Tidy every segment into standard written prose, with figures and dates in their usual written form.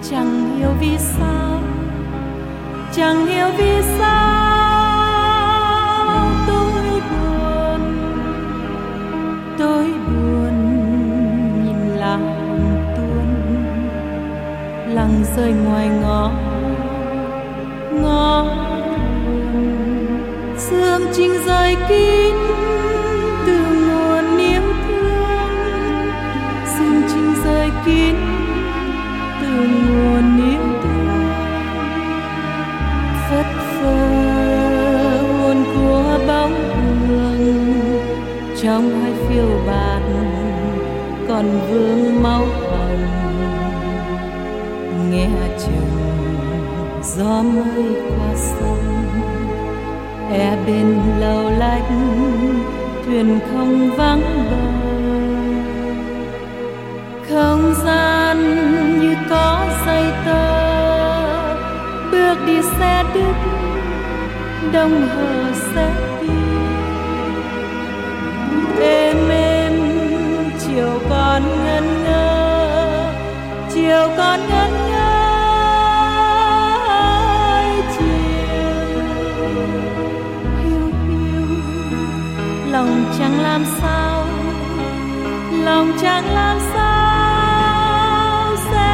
Chẳng hiểu vì sao, chẳng hiểu vì sao tôi buồn nhìn lá tuôn lặng rơi ngoài ngõ sương trinh rơi kín từ nguồn yêu thương, sương trinh rơi kín từ nguồn yêu thương, phất phơ hồn của bóng hương trong hai phiêu bạt còn vương máu hồng, nghe chừng gió mây qua sông, bên lầu lách thuyền không vắng bờ, không gian như có dây tơ, bước đi xe đứt đông hờ xe đi, êm chiều còn ngân ngơ, chiều còn ngân ngơ lòng chẳng làm sao, lòng chẳng làm sao sẽ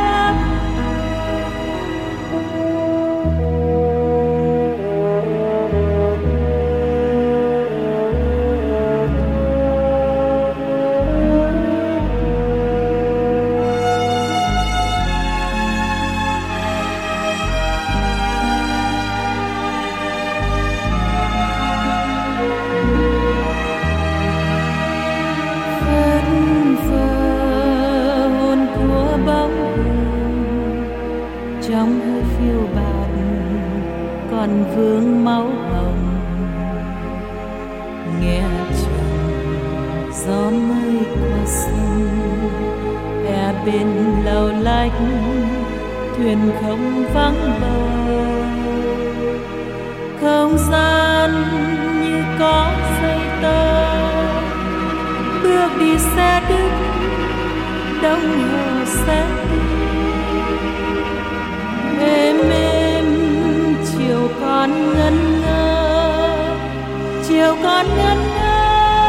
trong hơi phiêu bạt còn vương máu hồng, nghe chừng gió mây qua sông, bên lầu lách thuyền không vắng bờ, không gian như có dây tơ, bước đi xe đứt đông hồ xe đi, êm chiều còn ngân ngơ, chiều còn ngân ngơ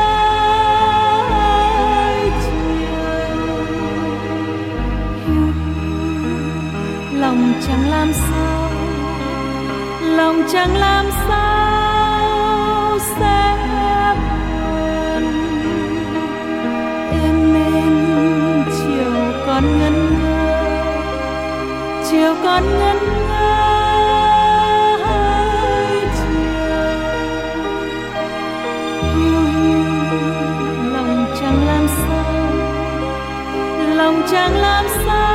chiều lòng chẳng làm sao, lòng chẳng làm sao sẽ buồn, êm chiều còn ngân ngơ, chiều còn ngân ngơ lòng chẳng làm sao, lòng chẳng làm sao